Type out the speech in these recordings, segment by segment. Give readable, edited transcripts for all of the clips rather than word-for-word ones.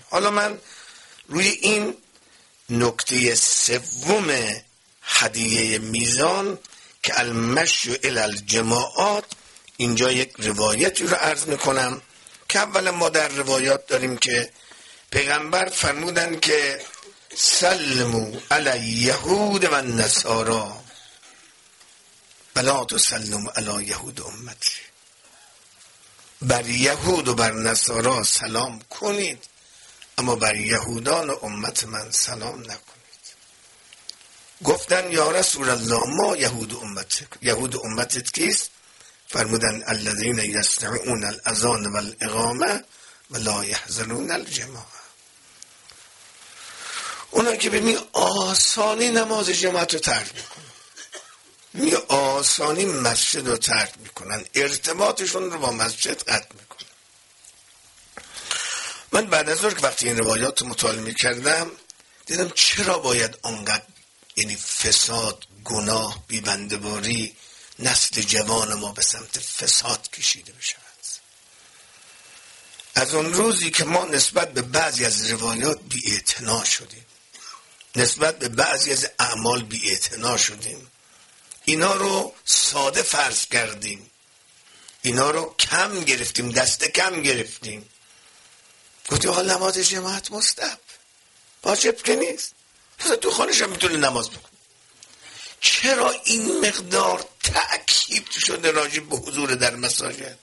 حالا من روی این نکته سوم هدیه میزان که المشی الی الجماعات، اینجا یک روایتی رو عرض میکنم که اولا ما در روایات داریم که پیغمبر فرمودن که سلموا علی یهود و نصارا ولا تسلموا علی یهود امتی، بر یهود و بر نصارا سلام کنید اما بر یهودان و امت من سلام نکنید. گفتن یا رسول الله ما یهود امتت کیست؟ فرمودن الذین یسمعون الاذان والاقامه ولا یحضرون الجماعه، اونا که ببین آسانی نماز جماعت رو ترک میکنن، ببین آسانی مسجد رو ترک میکنن، ارتباطشون رو با مسجد قطع میکنن. من بعد از اون که وقتی این روایات رو مطالعه میکردم دیدم چرا باید آنقدر، یعنی فساد، گناه، بیبنده‌واری نسل جوان ما به سمت فساد کشیده بشود. از اون روزی که ما نسبت به بعضی از روایات بی‌اعتنا شدیم، نسبت به بعضی از اعمال بی‌اعتنا شدیم، اینا رو ساده فرض کردیم، اینا رو کم گرفتیم، دست کم گرفتیم، گفتیم حال نماز جماعت مستحب، واجب که نیست، تو خانه‌ش هم میتونه نماز بخونه. چرا این مقدار تأکید شده راجع به حضور در مساجد؟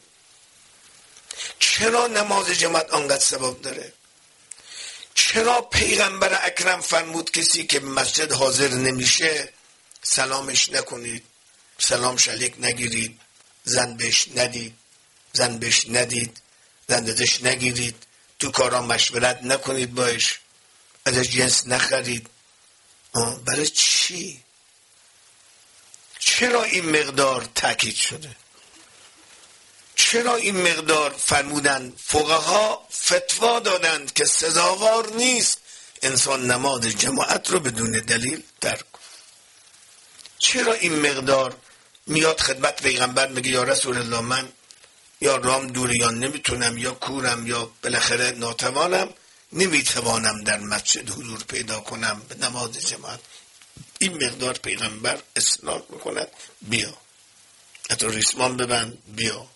چرا نماز جماعت آنقدر ثواب داره؟ چرا پیغمبر اکرم فرمود کسی که مسجد حاضر نمیشه سلامش نکنید، سلام شلیک نگیرید، زن بهش ندید، زندش نگیرید، تو کارا مشورت نکنید باش، ازش جنس نخرید. برای چی؟ چرا این مقدار تاکید شده؟ چرا این مقدار فرمودن؟ فقها فتوا دادند که سزاوار نیست انسان نماز جماعت رو بدون دلیل ترک کنه. چرا این مقدار میاد خدمت پیغمبر میگه یا رسول الله من یا رام دوره یا نمیتونم یا کورم یا بالاخره ناتوانم، نمیتوانم در مسجد حضور پیدا کنم به نماز جماعت. این مقدار پیغمبر اصلاح میکند بیا، حتی ریسمان ببند بیا.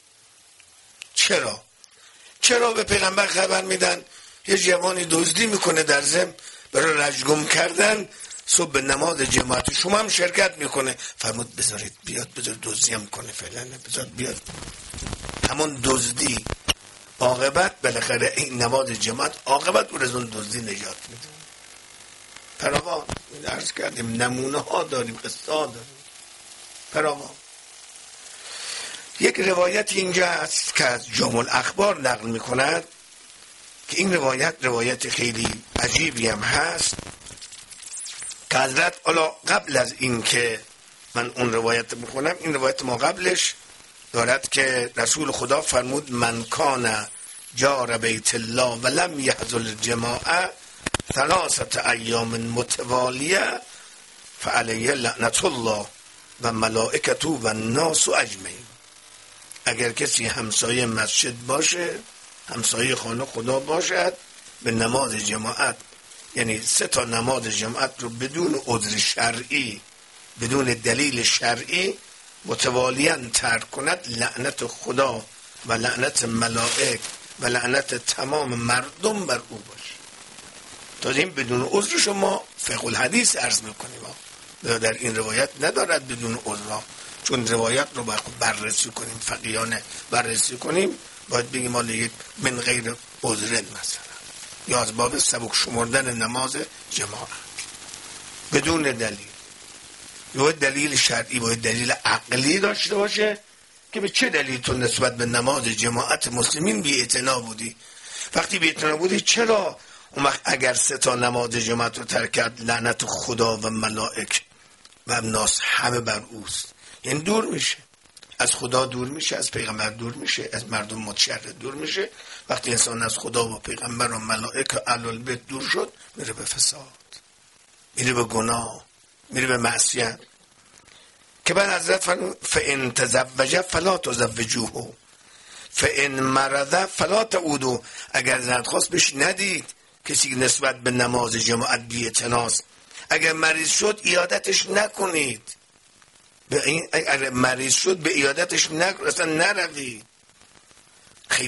چرا به پیغمبر خبر میدن یه جوانی دزدی میکنه در ضمن برای رجگم کردن، صبح به نماز جماعت شما هم شرکت میکنه، فرمود بذارید بیاد، بذار دزدی هم کنه فعلا، بذار بیاد. همون دزدی عاقبت بالاخره این نماز جماعت عاقبت رو از اون دزدی نجات میده. فراوان عرض کردیم نمونه ها داریم، قصه ها داریم فراوان. یک روایت اینجا هست که از جامع الاخبار نقل میکند که این روایت خیلی عجیبی هم هست که حضرت قبل از این که من اون روایت بخونم، این روایت ما قبلش دارد که رسول خدا فرمود من کان جار بیت الله ولم یحضر الجماعه 3 ایام متوالیه فعلیه لعنت الله و ملائکته و الناس اجمعین. اگر کسی همسایه مسجد باشه، همسایه خانه خدا باشد، به نماز جماعت، یعنی 3 نماز جماعت رو بدون عذر شرعی، بدون دلیل شرعی متوالیاً ترک کند، لعنت خدا و لعنت ملائک و لعنت تمام مردم بر او باشه. تا این بدون عذر شما فقه الحدیث عرض میکنیم، در این روایت ندارد بدون عذر، چون روایت رو باید بررسی کنیم، فقیهانه بررسی کنیم، باید بگیم مال یک من غیر عذر مثلا، یا از باب سبک شمردن نماز جماعت بدون دلیل. باید دلیل شرعی، باید دلیل عقلی داشته باشه که به چه دلیل تو نسبت به نماز جماعت مسلمین بی‌اعتنا بودی. وقتی بی‌اعتنا بودی چرا اون وقت اگر 3 نماز جماعت رو ترک کرد لعنت خدا و ملائک و ناس همه بر اوست، یعنی دور میشه از خدا، دور میشه از پیغمبر، دور میشه از مردم متشرد، دور میشه. وقتی انسان از خدا و پیغمبر و ملائک و اهل البیت دور شد، میره به فساد، میره به گناه، میره به معصیت. که بعد حضرت فرمود فان تزوج فلا تزوجوه فان مرض فلا تعودوا، اگر زن خواست بهش ندید، کسی نسبت به نماز جماعت بی‌اعتناست. اگر مریض شد عیادتش نکنید. اگر مریض شد به عیادتش اصلا نروید.